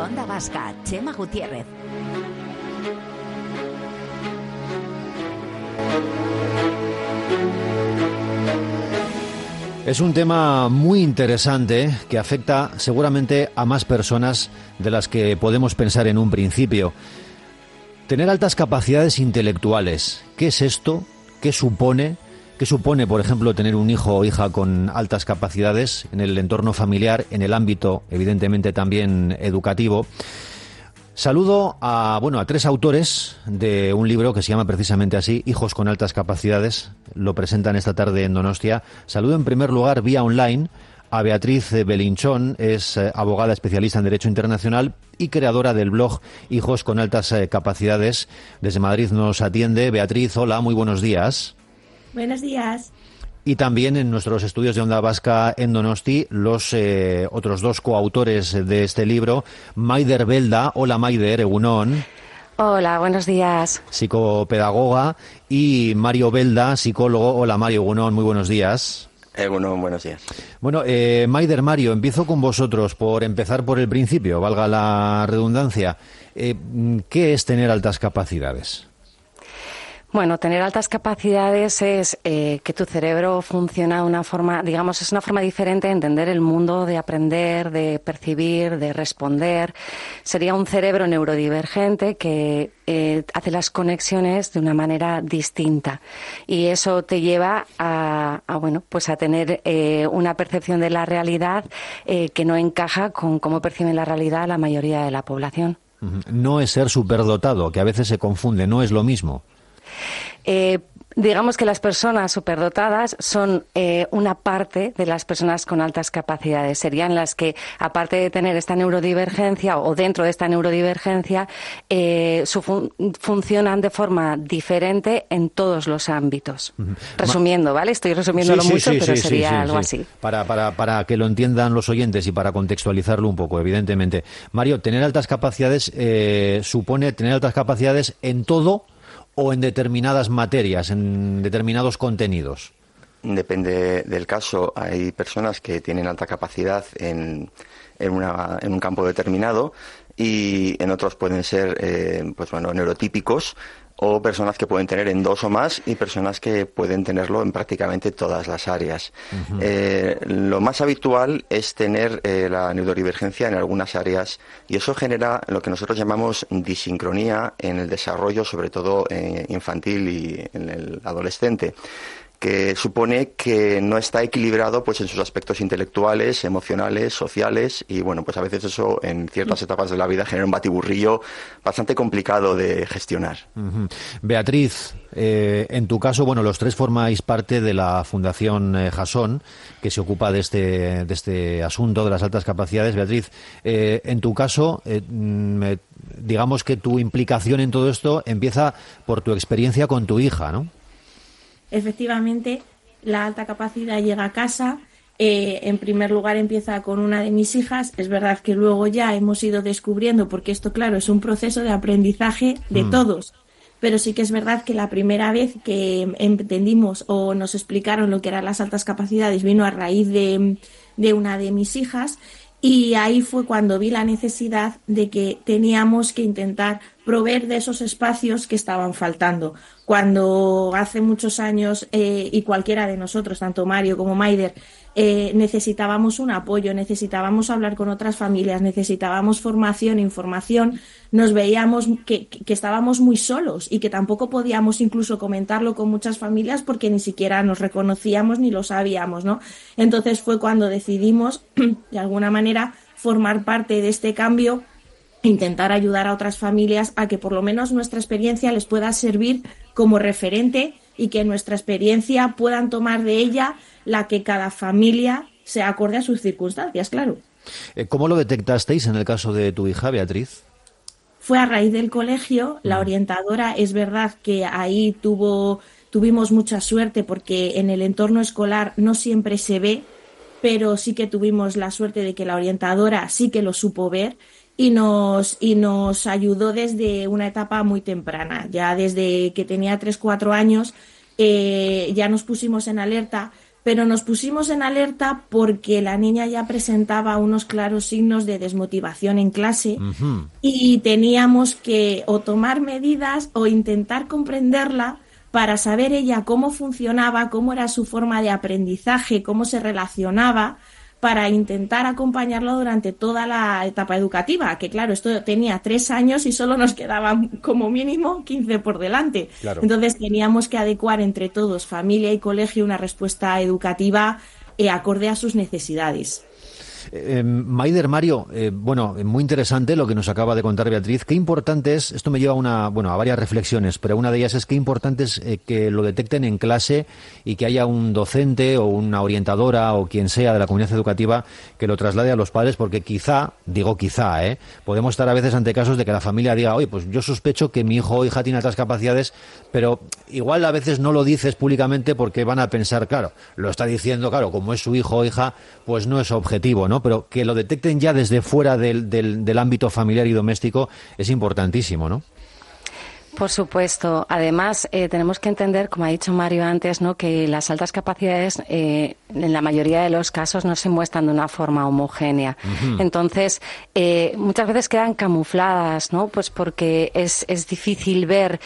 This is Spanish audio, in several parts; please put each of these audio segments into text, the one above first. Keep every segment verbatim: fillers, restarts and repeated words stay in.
Onda Vasca, Chema Gutiérrez. Es un tema muy interesante que afecta seguramente a más personas de las que podemos pensar en un principio. Tener altas capacidades intelectuales, ¿qué es esto? ¿Qué supone? ¿Qué supone, por ejemplo, tener un hijo o hija con altas capacidades en el entorno familiar, en el ámbito, evidentemente, también educativo? Saludo a, bueno, a tres autores de un libro que se llama precisamente así, Hijos con altas capacidades. Lo presentan esta tarde en Donostia. Saludo en primer lugar vía online a Beatriz Belinchón, es eh, abogada especialista en Derecho Internacional y creadora del blog Hijos con altas eh, capacidades. Desde Madrid nos atiende. Beatriz, hola, muy buenos días. Buenos días. Y también en nuestros estudios de Onda Vasca en Donosti, los eh, otros dos coautores de este libro, Maider Belda, hola Maider, egunon. Hola, buenos días. Psicopedagoga, y Mario Belda, psicólogo, hola Mario, egunon, muy buenos días. Egunon, buenos días. Bueno, eh, Maider, Mario, empiezo con vosotros por empezar por el principio, valga la redundancia. Eh, ¿Qué es tener altas capacidades? Bueno, tener altas capacidades es eh, que tu cerebro funciona de una forma, digamos, es una forma diferente de entender el mundo, de aprender, de percibir, de responder. Sería un cerebro neurodivergente que eh, hace las conexiones de una manera distinta. Y eso te lleva a, a bueno, pues a tener eh, una percepción de la realidad eh, que no encaja con cómo perciben la realidad la mayoría de la población. No es ser superdotado, que a veces se confunde, no es lo mismo. Eh, digamos que las personas superdotadas son eh, una parte de las personas con altas capacidades. Serían las que, aparte de tener esta neurodivergencia o dentro de esta neurodivergencia, eh, su fun- funcionan de forma diferente en todos los ámbitos. Uh-huh. Resumiendo, ¿vale? Estoy resumiéndolo sí, sí, mucho, sí, pero sí, sería sí, sí, algo sí. así. Para, para, para que lo entiendan los oyentes y para contextualizarlo un poco, evidentemente. Mario, tener altas capacidades eh, supone tener altas capacidades en todo o en determinadas materias, en determinados contenidos. Depende del caso. Hay personas que tienen alta capacidad en, en, una, en un campo determinado y en otros pueden ser eh, pues bueno, neurotípicos, o personas que pueden tener en dos o más y personas que pueden tenerlo en prácticamente todas las áreas. Uh-huh. Eh, lo más habitual es tener eh, la neurodivergencia en algunas áreas y eso genera lo que nosotros llamamos disincronía en el desarrollo, sobre todo eh, infantil y en el adolescente, que supone que no está equilibrado pues en sus aspectos intelectuales, emocionales, sociales, y bueno, pues a veces eso en ciertas etapas de la vida genera un batiburrillo bastante complicado de gestionar. Uh-huh. Beatriz, eh, en tu caso, bueno, los tres formáis parte de la Fundación eh, Jasón, que se ocupa de este, de este asunto de las altas capacidades. Beatriz, eh, en tu caso, eh, me, digamos que tu implicación en todo esto empieza por tu experiencia con tu hija, ¿no? Efectivamente, la alta capacidad llega a casa. Eh, en primer lugar empieza con una de mis hijas. Es verdad que luego ya hemos ido descubriendo, porque esto, claro, es un proceso de aprendizaje de mm. todos. Pero sí que es verdad que la primera vez que entendimos o nos explicaron lo que eran las altas capacidades vino a raíz de, de una de mis hijas. Y ahí fue cuando vi la necesidad de que teníamos que intentar proveer de esos espacios que estaban faltando. Cuando hace muchos años, eh, y cualquiera de nosotros, tanto Mario como Maider, eh, necesitábamos un apoyo, necesitábamos hablar con otras familias, necesitábamos formación, información, nos veíamos que, que estábamos muy solos y que tampoco podíamos incluso comentarlo con muchas familias porque ni siquiera nos reconocíamos ni lo sabíamos, ¿no? Entonces fue cuando decidimos, de alguna manera, formar parte de este cambio, intentar ayudar a otras familias a que por lo menos nuestra experiencia les pueda servir como referente y que nuestra experiencia puedan tomar de ella la que cada familia se acorde a sus circunstancias, claro. ¿Cómo lo detectasteis en el caso de tu hija, Beatriz? Fue a raíz del colegio. La orientadora, es verdad que ahí tuvo, tuvimos mucha suerte porque en el entorno escolar no siempre se ve, pero sí que tuvimos la suerte de que la orientadora sí que lo supo ver y nos, y nos ayudó desde una etapa muy temprana. Ya desde que tenía tres cuatro años eh, ya nos pusimos en alerta, pero nos pusimos en alerta porque la niña ya presentaba unos claros signos de desmotivación en clase uh-huh. y teníamos que o tomar medidas o intentar comprenderla para saber ella cómo funcionaba, cómo era su forma de aprendizaje, cómo se relacionaba, para intentar acompañarlo durante toda la etapa educativa, que claro, esto tenía tres años y solo nos quedaban como mínimo quince por delante. Claro. Entonces teníamos que adecuar entre todos, familia y colegio, una respuesta educativa eh, acorde a sus necesidades. Eh, Maider, Mario, eh, bueno, muy interesante lo que nos acaba de contar Beatriz. Qué importante es, esto me lleva a una, bueno, a varias reflexiones, pero una de ellas es qué importante es eh, que lo detecten en clase y que haya un docente o una orientadora o quien sea de la comunidad educativa que lo traslade a los padres, porque quizá, digo quizá, eh, podemos estar a veces ante casos de que la familia diga, oye, pues yo sospecho que mi hijo o hija tiene altas capacidades, pero igual a veces no lo dices públicamente porque van a pensar, claro, lo está diciendo, claro, como es su hijo o hija, pues no es objetivo, ¿no? Pero que lo detecten ya desde fuera del, del, del ámbito familiar y doméstico es importantísimo, ¿no? Por supuesto. Además, eh, tenemos que entender, como ha dicho Mario antes, ¿no?, que las altas capacidades eh, en la mayoría de los casos no se muestran de una forma homogénea. Uh-huh. Entonces, eh, muchas veces quedan camufladas, ¿no? Pues porque es, es difícil ver,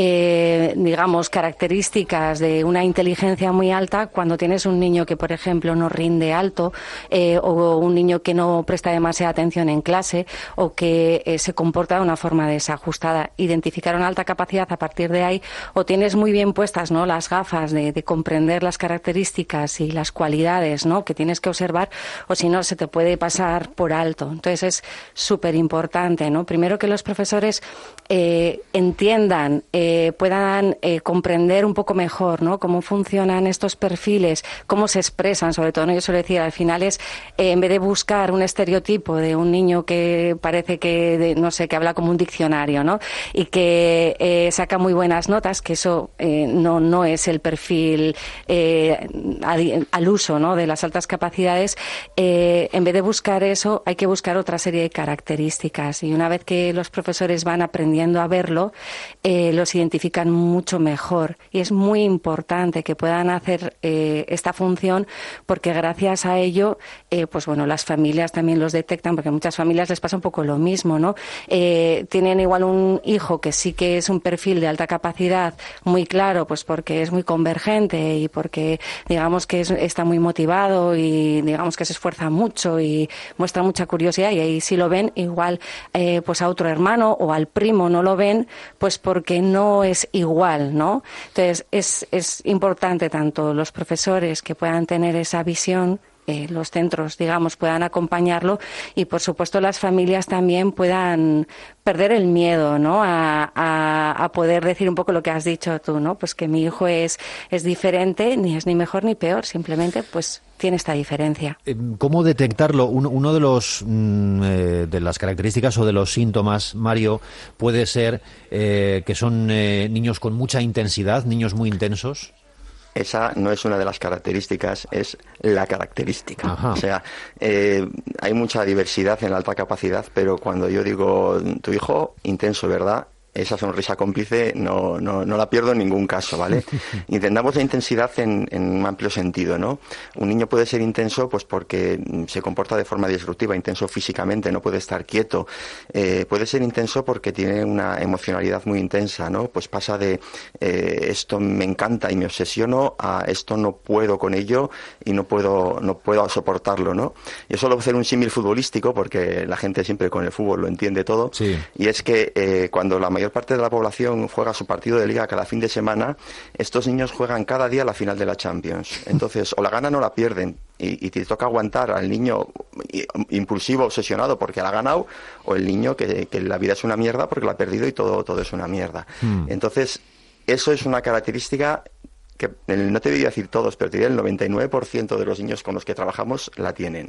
eh, digamos, características de una inteligencia muy alta cuando tienes un niño que, por ejemplo, no rinde alto eh, o un niño que no presta demasiada atención en clase o que eh, se comporta de una forma desajustada. Identificar una alta capacidad a partir de ahí, o tienes muy bien puestas, ¿no?, las gafas de, de comprender las características y las cualidades, ¿no?, que tienes que observar, o si no se te puede pasar por alto. Entonces es súper importante, ¿no? Primero que los profesores eh, entiendan, eh, puedan eh, comprender un poco mejor, ¿no?, cómo funcionan estos perfiles, cómo se expresan, sobre todo, ¿no? Yo suelo decir, al final es, eh, en vez de buscar un estereotipo de un niño que parece que, de, no sé, que habla como un diccionario, ¿no?, y que Eh, saca muy buenas notas, que eso eh, no, no es el perfil eh, al, al uso, ¿no?, de las altas capacidades. Eh, en vez de buscar eso, hay que buscar otra serie de características, y una vez que los profesores van aprendiendo a verlo, eh, los identifican mucho mejor, y es muy importante que puedan hacer eh, esta función, porque gracias a ello, eh, pues bueno, las familias también los detectan, porque a muchas familias les pasa un poco lo mismo, ¿no? Eh, tienen igual un hijo que sí que es un perfil de alta capacidad muy claro, pues porque es muy convergente y porque digamos que es, está muy motivado y digamos que se esfuerza mucho y muestra mucha curiosidad, y ahí sí lo ven, igual eh, pues a otro hermano o al primo no lo ven, pues porque no es igual, ¿no? Entonces es, es importante tanto los profesores que puedan tener esa visión, Eh, los centros, digamos, puedan acompañarlo, y por supuesto las familias también puedan perder el miedo, ¿no?, a, a, a poder decir un poco lo que has dicho tú, ¿no?, pues que mi hijo es, es diferente, ni es ni mejor ni peor, simplemente pues tiene esta diferencia. ¿Cómo detectarlo? Uno, uno de los mm, eh, de las características o de los síntomas, Mario, puede ser eh, que son eh, niños con mucha intensidad, niños muy intensos. Esa no es una de las características, es la característica. Ajá. O sea, eh, hay mucha diversidad en la alta capacidad, pero cuando yo digo tu hijo, intenso, ¿verdad?, esa sonrisa cómplice no, no, no la pierdo en ningún caso, ¿vale? Entendamos la intensidad en, en un amplio sentido, ¿no? Un niño puede ser intenso pues porque se comporta de forma disruptiva, intenso físicamente, no puede estar quieto. Eh, puede ser intenso porque tiene una emocionalidad muy intensa, ¿no? Pues pasa de eh, esto me encanta y me obsesiono a esto no puedo con ello y no puedo, no puedo soportarlo, ¿no? Yo suelo hacer un símil futbolístico porque la gente siempre con el fútbol lo entiende todo. Sí. Y es que eh, cuando la mayor parte de la población juega su partido de liga cada fin de semana, estos niños juegan cada día la final de la Champions. Entonces, o la ganan o la pierden. Y, y te toca aguantar al niño impulsivo, obsesionado porque la ha ganado, o el niño que, que la vida es una mierda porque la ha perdido y todo, todo es una mierda. Mm. Entonces, eso es una característica que, no te voy a decir todos, pero te diré el noventa y nueve por ciento de los niños con los que trabajamos la tienen.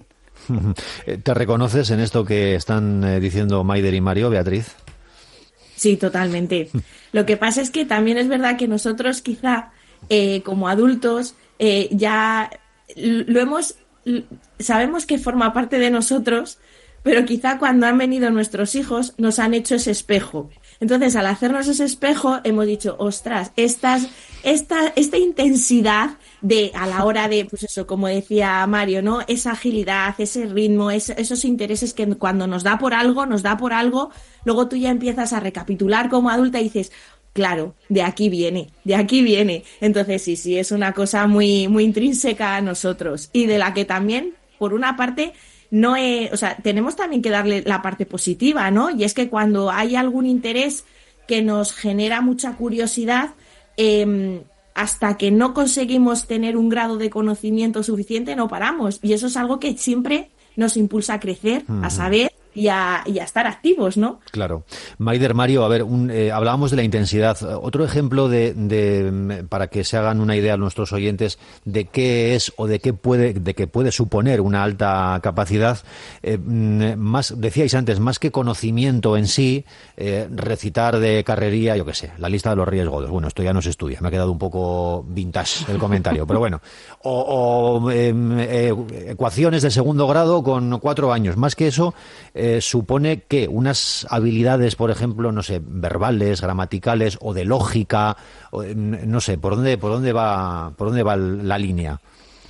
¿Te reconoces en esto que están eh, diciendo Maider y Mario, Beatriz? Sí, totalmente. Lo que pasa es que también es verdad que nosotros quizá eh, como adultos eh, ya lo hemos, sabemos que forma parte de nosotros, pero quizá cuando han venido nuestros hijos nos han hecho ese espejo Entonces, al hacernos ese espejo, hemos dicho, ostras, estas, esta, esta intensidad de, a la hora de, pues eso, como decía Mario, ¿no? Esa agilidad, ese ritmo, es, esos intereses que cuando nos da por algo, nos da por algo, luego tú ya empiezas a recapitular como adulta y dices, claro, de aquí viene, de aquí viene. Entonces, sí, sí, es una cosa muy, muy intrínseca a nosotros y de la que también, por una parte, no es, o sea, tenemos también que darle la parte positiva, ¿no? Y es que cuando hay algún interés que nos genera mucha curiosidad, eh, hasta que no conseguimos tener un grado de conocimiento suficiente, no paramos. Y eso es algo que siempre nos impulsa a crecer, uh-huh. a saber y a, y a estar activos, ¿no? Claro. Maider, Mario, a ver, un, eh, hablábamos de la intensidad. Otro ejemplo de, de para que se hagan una idea a nuestros oyentes de qué es o de qué puede, de qué puede suponer una alta capacidad. Eh, más, decíais antes, más que conocimiento en sí, eh, recitar de carrería, yo qué sé, la lista de los Reyes Godos. Bueno, esto ya no se estudia, me ha quedado un poco vintage el comentario, pero bueno. O, o eh, eh, ecuaciones de segundo grado con cuatro años. Más que eso, eh, supone que unas habilidades, por ejemplo, no sé, verbales, gramaticales o de lógica, o, no sé, por dónde, por dónde va, por dónde va la línea.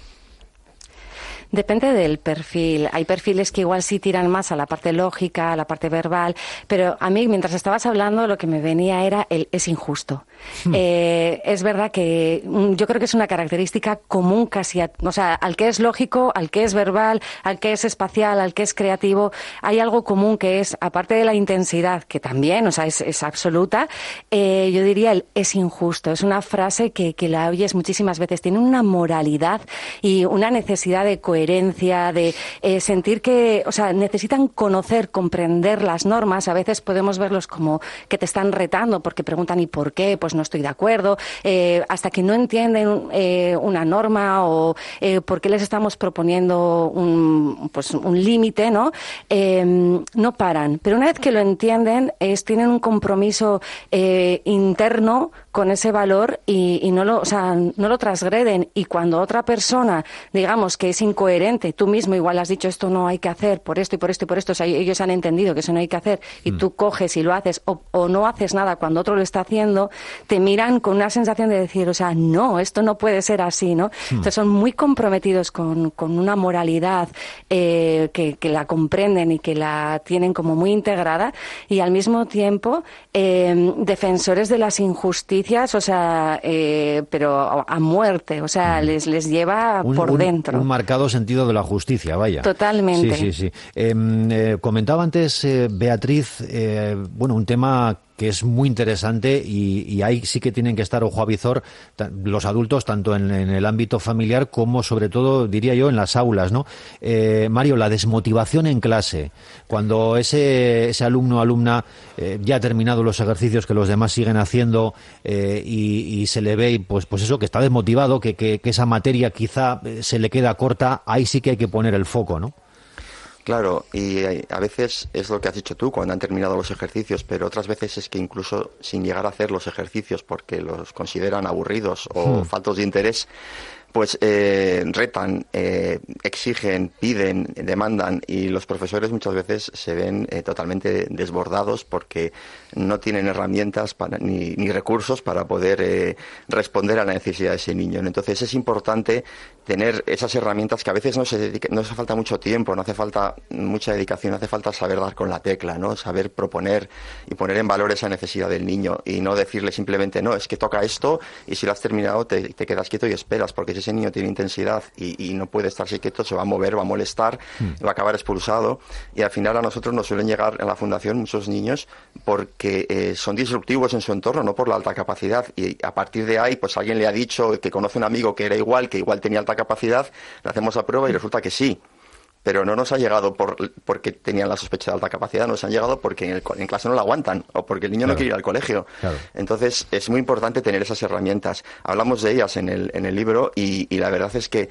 Depende del perfil. Hay perfiles que igual sí tiran más a la parte lógica, a la parte verbal, pero a mí, mientras estabas hablando, lo que me venía era el es injusto. Hmm. Eh, es verdad que yo creo que es una característica común casi a, o sea, al que es lógico, al que es verbal, al que es espacial, al que es creativo, hay algo común que es, aparte de la intensidad, que también, o sea, es, es absoluta, eh, yo diría el es injusto. Es una frase que, que la oyes muchísimas veces. Tiene una moralidad y una necesidad de coherencia coherencia, de eh, sentir que, o sea, necesitan conocer, comprender las normas. A veces podemos verlos como que te están retando porque preguntan ¿y por qué? Pues no estoy de acuerdo. Eh, hasta que no entienden eh, una norma o eh, por qué les estamos proponiendo un, pues, un límite, ¿no? Eh, no paran. Pero una vez que lo entienden, es, tienen un compromiso eh, interno con ese valor y, y no lo, o sea, no lo transgreden. Y cuando otra persona, digamos, que es incoherente, tú mismo igual has dicho esto no hay que hacer por esto y por esto y por esto, o sea, ellos han entendido que eso no hay que hacer y mm. tú coges y lo haces o, o no haces nada cuando otro lo está haciendo, te miran con una sensación de decir, o sea, no, esto no puede ser así, ¿no? Mm. Entonces son muy comprometidos con, con una moralidad eh, que, que la comprenden y que la tienen como muy integrada y al mismo tiempo eh, defensores de las injusticias, o sea, eh, pero a muerte, o sea, les, les lleva un, por un, dentro. Un marcado sentido de la justicia, vaya. Totalmente. Sí, sí, sí. Eh, eh, comentaba antes, eh, Beatriz, eh, bueno, un tema que es muy interesante y, y ahí sí que tienen que estar ojo a visor los adultos, tanto en, en el ámbito familiar como, sobre todo, diría yo, en las aulas, ¿no? Eh, Mario, la desmotivación en clase, cuando ese, ese alumno o alumna eh, ya ha terminado los ejercicios que los demás siguen haciendo eh, y, y se le ve, pues, pues eso, que está desmotivado, que, que, que esa materia quizá se le queda corta, ahí sí que hay que poner el foco, ¿no? Claro, y a veces es lo que has dicho tú cuando han terminado los ejercicios, pero otras veces es que incluso sin llegar a hacer los ejercicios porque los consideran aburridos o hmm. faltos de interés, pues eh, retan, eh, exigen, piden, demandan y los profesores muchas veces se ven eh, totalmente desbordados porque no tienen herramientas para, ni, ni recursos para poder eh, responder a la necesidad de ese niño. Entonces es importante tener esas herramientas que a veces no se dedica, no hace falta mucho tiempo, no hace falta mucha dedicación, hace falta saber dar con la tecla, ¿no? Saber proponer y poner en valor esa necesidad del niño y no decirle simplemente no, es que toca esto y si lo has terminado te, te quedas quieto y esperas, porque si ese niño tiene intensidad y, y no puede estarse quieto, se va a mover, va a molestar, mm. va a acabar expulsado y al final a nosotros nos suelen llegar a la fundación muchos niños porque eh, son disruptivos en su entorno, no por la alta capacidad y a partir de ahí pues alguien le ha dicho que conoce un amigo que era igual, que igual tenía alta capacidad, le hacemos la prueba y resulta que sí. Pero no nos ha llegado por, porque tenían la sospecha de alta capacidad, nos han llegado porque en, el, en clase no la aguantan o porque el niño claro. no quiere ir al colegio. Claro. Entonces es muy importante tener esas herramientas. Hablamos de ellas en el, en el libro y, y la verdad es que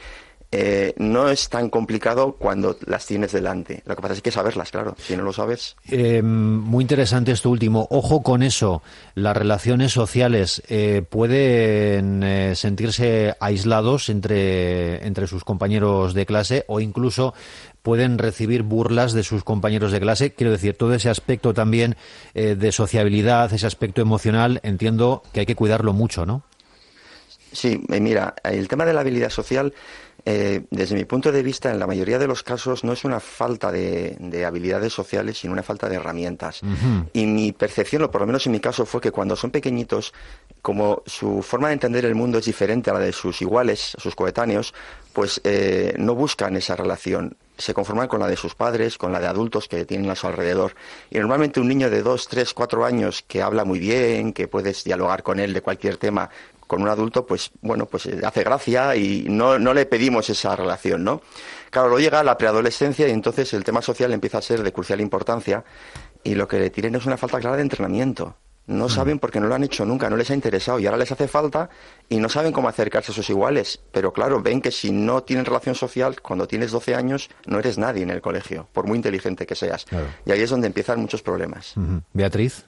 eh, no es tan complicado cuando las tienes delante. Lo que pasa es que saberlas, claro. Si no lo sabes... Eh, muy interesante esto último. Ojo con eso. Las relaciones sociales eh, pueden eh, sentirse aislados entre, entre sus compañeros de clase o incluso pueden recibir burlas de sus compañeros de clase. Quiero decir, todo ese aspecto también eh, de sociabilidad, ese aspecto emocional, entiendo que hay que cuidarlo mucho, ¿no? Sí, mira, el tema de la habilidad social, eh, desde mi punto de vista, en la mayoría de los casos no es una falta de, de habilidades sociales, sino una falta de herramientas. Uh-huh. Y mi percepción, o por lo menos en mi caso, fue que cuando son pequeñitos, como su forma de entender el mundo es diferente a la de sus iguales, sus coetáneos, pues eh, no buscan esa relación. Se conforman con la de sus padres, con la de adultos que tienen a su alrededor. Y normalmente un niño de dos, tres, cuatro años que habla muy bien, que puedes dialogar con él de cualquier tema, con un adulto, pues bueno, pues hace gracia y no, no le pedimos esa relación, ¿no? Claro, luego llega la preadolescencia y entonces el tema social empieza a ser de crucial importancia y lo que le tienen es una falta clara de entrenamiento. No saben porque no lo han hecho nunca, no les ha interesado y ahora les hace falta y no saben cómo acercarse a sus iguales. Pero claro, ven que si no tienen relación social, cuando tienes doce años, no eres nadie en el colegio, por muy inteligente que seas. Claro. Y ahí es donde empiezan muchos problemas. Uh-huh. Beatriz.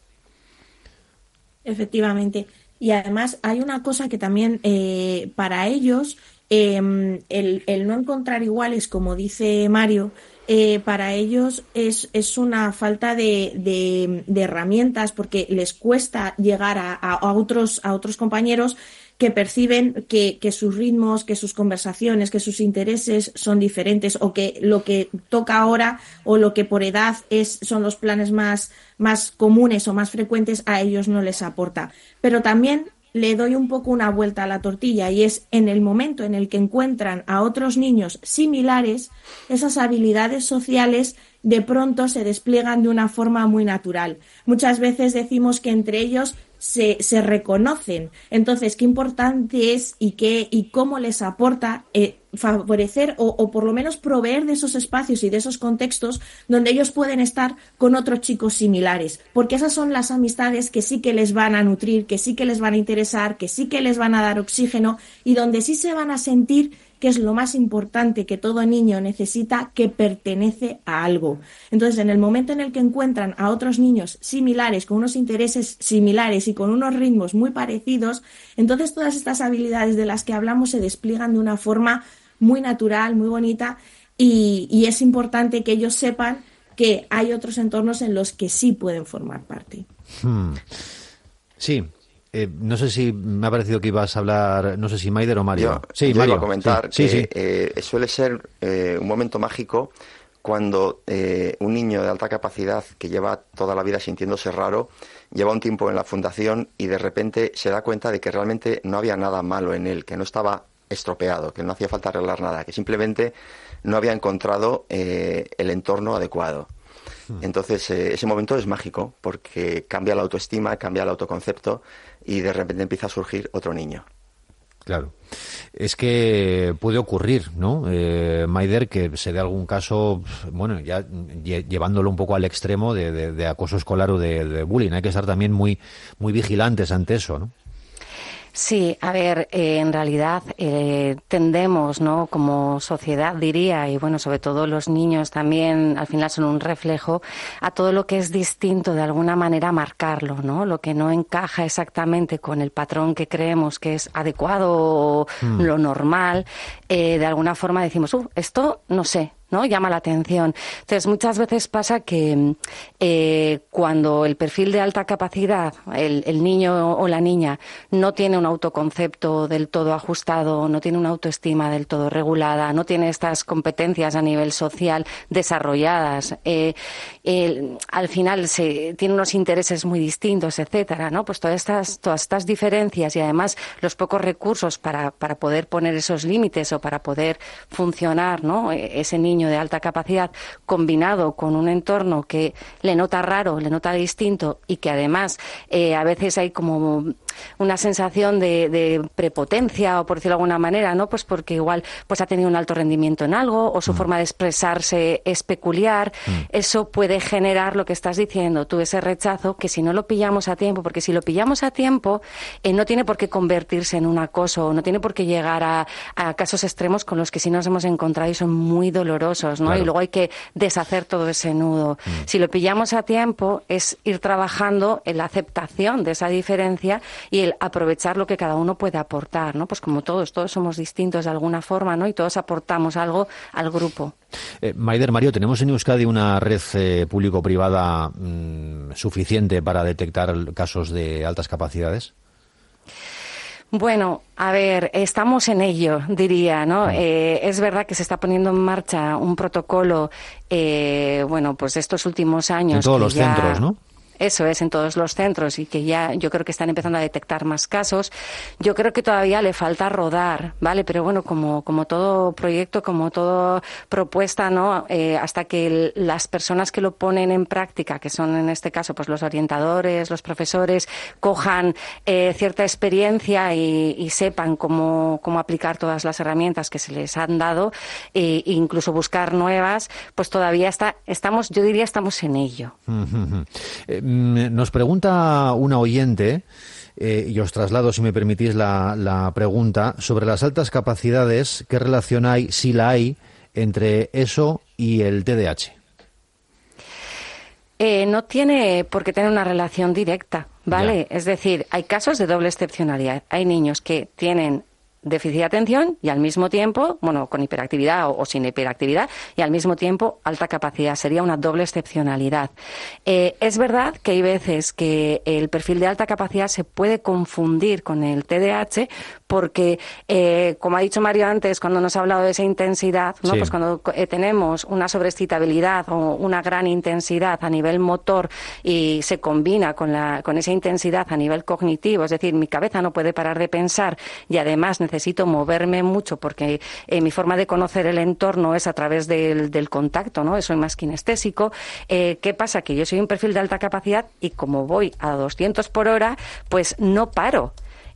Efectivamente. Y además hay una cosa que también eh, para ellos, eh, el, el no encontrar iguales, como dice Mario, eh, para ellos es, es una falta de, de, de herramientas porque les cuesta llegar a, a, a, otros, a otros compañeros que perciben que, que sus ritmos, que sus conversaciones, que sus intereses son diferentes o que lo que toca ahora o lo que por edad es, son los planes más, más comunes o más frecuentes, a ellos no les aporta. Pero también le doy un poco una vuelta a la tortilla y es en el momento en el que encuentran a otros niños similares, esas habilidades sociales de pronto se despliegan de una forma muy natural. Muchas veces decimos que entre ellos se, se reconocen. Entonces, qué importante es y qué y cómo les aporta eh, favorecer o, o por lo menos proveer de esos espacios y de esos contextos donde ellos pueden estar con otros chicos similares, porque esas son las amistades que sí que les van a nutrir, que sí que les van a interesar, que sí que les van a dar oxígeno y donde sí se van a sentir, que es lo más importante que todo niño necesita, que pertenece a algo. Entonces, en el momento en el que encuentran a otros niños similares, con unos intereses similares y con unos ritmos muy parecidos, entonces todas estas habilidades de las que hablamos se despliegan de una forma muy natural, muy bonita, y, y es importante que ellos sepan que hay otros entornos en los que sí pueden formar parte. Hmm. Sí. Eh, no sé si me ha parecido que ibas a hablar, no sé si Maider o Mario. Yo, sí, yo Mario. iba a comentar sí, que sí, sí. Eh, suele ser eh, un momento mágico cuando eh, un niño de alta capacidad que lleva toda la vida sintiéndose raro, lleva un tiempo en la fundación y de repente se da cuenta de que realmente no había nada malo en él, que no estaba estropeado, que no hacía falta arreglar nada, que simplemente no había encontrado eh, el entorno adecuado. Entonces, eh, ese momento es mágico porque cambia la autoestima, cambia el autoconcepto y de repente empieza a surgir otro niño. Claro. Es que puede ocurrir, ¿no? Eh, Maider, que se dé algún caso, bueno, ya llevándolo un poco al extremo de, de, de acoso escolar o de, de bullying. Hay que estar también muy, muy vigilantes ante eso, ¿no? Sí, a ver, eh, en realidad eh, tendemos, ¿no? Como sociedad, diría, y bueno, sobre todo los niños también, al final son un reflejo, a todo lo que es distinto, de alguna manera marcarlo, ¿no? Lo que no encaja exactamente con el patrón que creemos que es adecuado o mm. lo normal, eh, de alguna forma decimos, uh, esto no sé, ¿no? Llama la atención. Entonces, muchas veces pasa que eh, cuando el perfil de alta capacidad, el, el niño o la niña, no tiene un autoconcepto del todo ajustado, no tiene una autoestima del todo regulada, no tiene estas competencias a nivel social desarrolladas, eh, eh, al final se, tiene unos intereses muy distintos, etcétera, ¿no? Pues todas estas, todas estas diferencias y además los pocos recursos para, para poder poner esos límites o para poder funcionar, ¿no? Ese niño niño de alta capacidad combinado con un entorno que le nota raro, le nota distinto y que además eh, a veces hay como una sensación de, de prepotencia, o por decirlo de alguna manera, ¿no? Pues porque igual pues ha tenido un alto rendimiento en algo, o su mm. forma de expresarse es peculiar. Mm. Eso puede generar lo que estás diciendo, tú, ese rechazo, que si no lo pillamos a tiempo, porque si lo pillamos a tiempo, eh, no tiene por qué convertirse en un acoso, no tiene por qué llegar a, a casos extremos con los que sí nos hemos encontrado y son muy dolorosos, ¿no? Claro. Y luego hay que deshacer todo ese nudo. Mm. Si lo pillamos a tiempo, es ir trabajando en la aceptación de esa diferencia y el aprovechar lo que cada uno puede aportar, ¿no? Pues como todos, todos somos distintos de alguna forma, ¿no? Y todos aportamos algo al grupo. Eh, Maider, Mario, ¿tenemos en Euskadi una red eh, público-privada mmm, suficiente para detectar casos de altas capacidades? Bueno, a ver, estamos en ello, diría, ¿no? Eh, es verdad que se está poniendo en marcha un protocolo, eh, bueno, pues estos últimos años. En todos los ya... centros, ¿no? Eso es, en todos los centros, y que ya yo creo que están empezando a detectar más casos. Yo creo que todavía le falta rodar, ¿vale? Pero bueno, como, como todo proyecto, como toda propuesta, ¿no? Eh, hasta que el, las personas que lo ponen en práctica, que son en este caso pues los orientadores, los profesores, cojan eh, cierta experiencia y, y sepan cómo, cómo aplicar todas las herramientas que se les han dado, e incluso buscar nuevas, pues todavía está, estamos, yo diría, estamos en ello. Uh-huh. eh, Nos pregunta una oyente, eh, y os traslado, si me permitís, la, la pregunta, sobre las altas capacidades, ¿qué relación hay, si la hay, entre eso y el T D A H? Eh, no tiene por qué tener una relación directa, ¿vale? Ya. Es decir, hay casos de doble excepcionalidad. Hay niños que tienen déficit de atención y al mismo tiempo, bueno, con hiperactividad o, o sin hiperactividad, y al mismo tiempo alta capacidad. Sería una doble excepcionalidad. Eh, es verdad que hay veces que el perfil de alta capacidad se puede confundir con el T D A H porque, eh, como ha dicho Mario antes, cuando nos ha hablado de esa intensidad, ¿no? Sí. Pues cuando eh, tenemos una sobreexcitabilidad o una gran intensidad a nivel motor y se combina con, la, con esa intensidad a nivel cognitivo, es decir, mi cabeza no puede parar de pensar y además necesito moverme mucho porque eh, mi forma de conocer el entorno es a través del, del contacto, ¿no? Soy más kinestésico. Eh, ¿Qué pasa? Que yo soy un perfil de alta capacidad y como voy a doscientos por hora, pues no paro.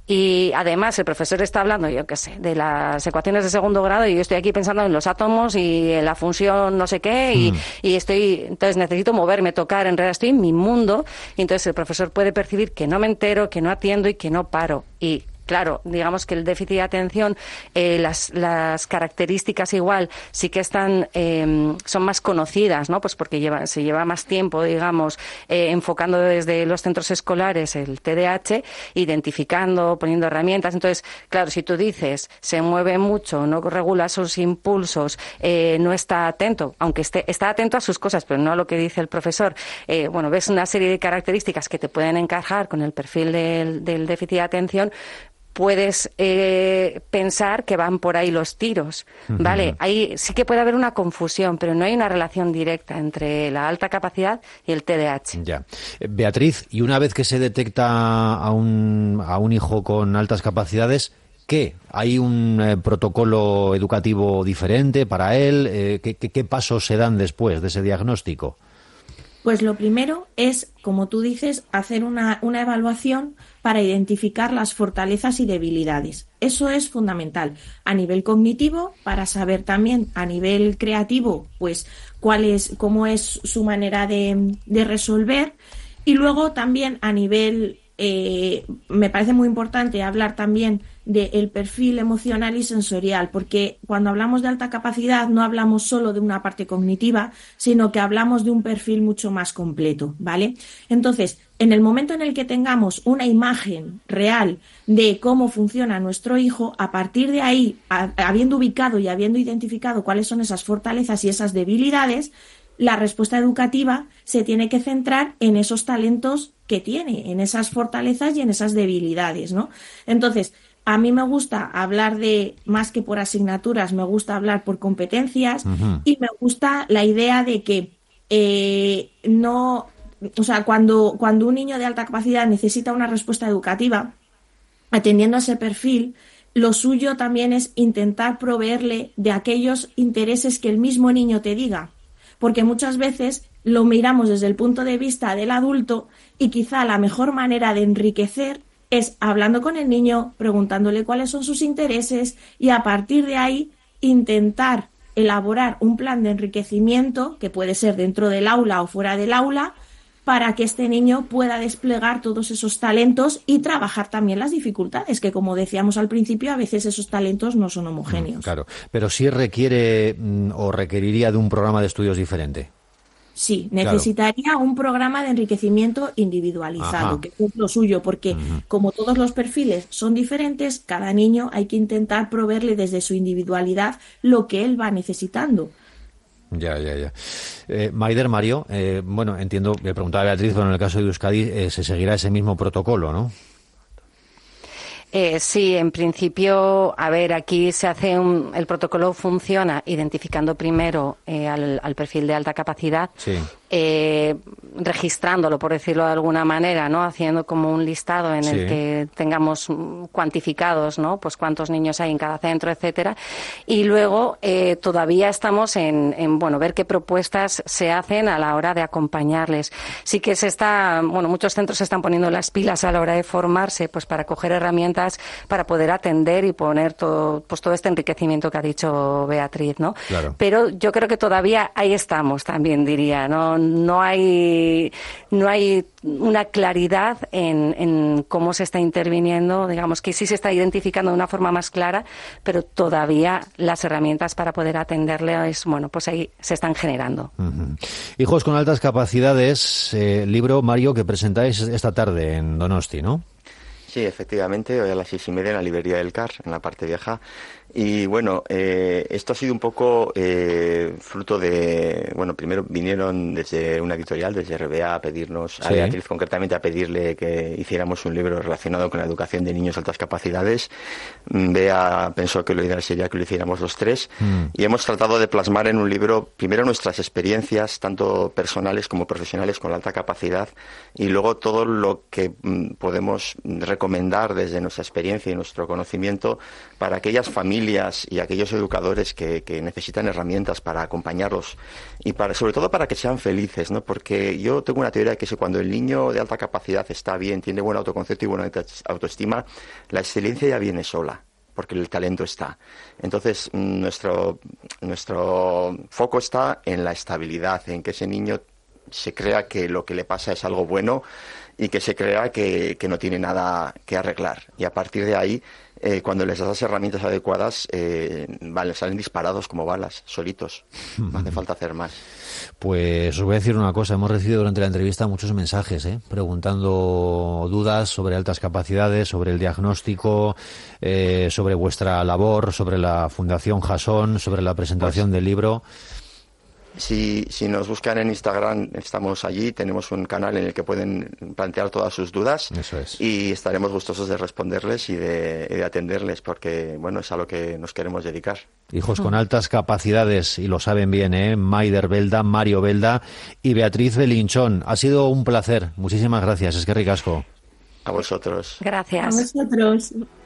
Y además el profesor está hablando, yo qué sé, de las ecuaciones de segundo grado y yo estoy aquí pensando en los átomos y en la función no sé qué y, mm. y estoy, entonces necesito moverme, tocar, en realidad estoy en mi mundo y entonces el profesor puede percibir que no me entero, que no atiendo y que no paro. Y claro, digamos que el déficit de atención, eh, las, las características igual sí que están, eh, son más conocidas, ¿no? Pues porque lleva, se lleva más tiempo, digamos, eh, enfocando desde los centros escolares el T D A H, identificando, poniendo herramientas. Entonces, claro, si tú dices, se mueve mucho, no regula sus impulsos, eh, no está atento, aunque esté, está atento a sus cosas, pero no a lo que dice el profesor, eh, bueno, ves una serie de características que te pueden encajar con el perfil del, del déficit de atención, puedes eh, pensar que van por ahí los tiros, ¿vale? Uh-huh. Ahí sí que puede haber una confusión, pero no hay una relación directa entre la alta capacidad y el T D A H. Ya. Beatriz, y una vez que se detecta a un, a un hijo con altas capacidades, ¿qué? ¿Hay un eh, protocolo educativo diferente para él? Eh, ¿qué, qué, ¿Qué pasos se dan después de ese diagnóstico? Pues lo primero es, como tú dices, hacer una, una evaluación para identificar las fortalezas y debilidades. Eso es fundamental. A nivel cognitivo, para saber también a nivel creativo, pues cuál es, cómo es su manera de, de resolver. Y luego también a nivel, eh, me parece muy importante hablar también del perfil emocional y sensorial, porque cuando hablamos de alta capacidad no hablamos solo de una parte cognitiva, sino que hablamos de un perfil mucho más completo, ¿vale? Entonces, en el momento en el que tengamos una imagen real de cómo funciona nuestro hijo, a partir de ahí, a, habiendo ubicado y habiendo identificado cuáles son esas fortalezas y esas debilidades, la respuesta educativa se tiene que centrar en esos talentos que tiene, en esas fortalezas y en esas debilidades, ¿no? Entonces, a mí me gusta hablar de, más que por asignaturas, me gusta hablar por competencias. Uh-huh. Y me gusta la idea de que eh, no, o sea, cuando, cuando un niño de alta capacidad necesita una respuesta educativa, atendiendo a ese perfil, lo suyo también es intentar proveerle de aquellos intereses que el mismo niño te diga, porque muchas veces lo miramos desde el punto de vista del adulto y quizá la mejor manera de enriquecer es hablando con el niño, preguntándole cuáles son sus intereses y a partir de ahí intentar elaborar un plan de enriquecimiento, que puede ser dentro del aula o fuera del aula, para que este niño pueda desplegar todos esos talentos y trabajar también las dificultades, que como decíamos al principio, a veces esos talentos no son homogéneos. Mm, claro, pero sí requiere mm, o requeriría de un programa de estudios diferente. Sí, necesitaría claro. un programa de enriquecimiento individualizado, Ajá. que es lo suyo, porque uh-huh. como todos los perfiles son diferentes, cada niño hay que intentar proveerle desde su individualidad lo que él va necesitando. Ya, ya, ya. Eh, Maider, Mario, eh, bueno, entiendo, le preguntaba a Beatriz, pero en el caso de Euskadi eh, se seguirá ese mismo protocolo, ¿no? Eh, sí, en principio, a ver, aquí se hace un, el protocolo funciona identificando primero eh, al, al perfil de alta capacidad, sí. eh, registrándolo, por decirlo de alguna manera, ¿no? Haciendo como un listado en sí. el que tengamos cuantificados, ¿no? Pues cuántos niños hay en cada centro, etcétera. Y luego eh, todavía estamos en, en, bueno, ver qué propuestas se hacen a la hora de acompañarles. Sí que se está, bueno, muchos centros se están poniendo las pilas a la hora de formarse, pues para coger herramientas para poder atender y poner todo, pues todo este enriquecimiento que ha dicho Beatriz, ¿no? Claro. Pero yo creo que todavía ahí estamos, también diría, ¿no? No hay, no hay una claridad en, en cómo se está interviniendo, digamos que sí se está identificando de una forma más clara, pero todavía las herramientas para poder atenderle es, bueno, pues ahí se están generando. Uh-huh. Hijos con altas capacidades, eh, libro, Mario, que presentáis esta tarde en Donosti, ¿no? Sí, efectivamente, hoy a las seis y media en la librería del C A R, en la parte vieja. Y bueno, eh, esto ha sido un poco eh, fruto de, bueno, primero vinieron desde una editorial, desde R B A, a pedirnos, sí. a Beatriz concretamente, a pedirle que hiciéramos un libro relacionado con la educación de niños de altas capacidades. Bea pensó que lo ideal sería que lo hiciéramos los tres. Mm. Y hemos tratado de plasmar en un libro, primero nuestras experiencias, tanto personales como profesionales, con la alta capacidad, y luego todo lo que mm, podemos recomendar desde nuestra experiencia y nuestro conocimiento para aquellas familias y aquellos educadores que, que necesitan herramientas para acompañarlos y para, sobre todo para que sean felices, ¿no? Porque yo tengo una teoría que es que cuando el niño de alta capacidad está bien, tiene buen autoconcepto y buena autoestima, la excelencia ya viene sola, porque el talento está. Entonces, nuestro, nuestro foco está en la estabilidad, en que ese niño se crea que lo que le pasa es algo bueno y que se crea que, que no tiene nada que arreglar. Y a partir de ahí, eh, cuando les das las herramientas adecuadas, eh, vale, salen disparados como balas, solitos. No hace falta hacer más. Pues os voy a decir una cosa. Hemos recibido durante la entrevista muchos mensajes, ¿eh? preguntando dudas sobre altas capacidades, sobre el diagnóstico, eh, sobre vuestra labor, sobre la Fundación Jasón, sobre la presentación pues, del libro. Si, si nos buscan en Instagram, estamos allí, tenemos un canal en el que pueden plantear todas sus dudas. Eso es. Y estaremos gustosos de responderles y de, y de atenderles, porque bueno, es a lo que nos queremos dedicar. Hijos con altas capacidades, y lo saben bien, ¿eh? Maider Belda, Mario Belda y Beatriz Belinchón. Ha sido un placer. Muchísimas gracias. Es que ricasco. A vosotros. Gracias. A vosotros.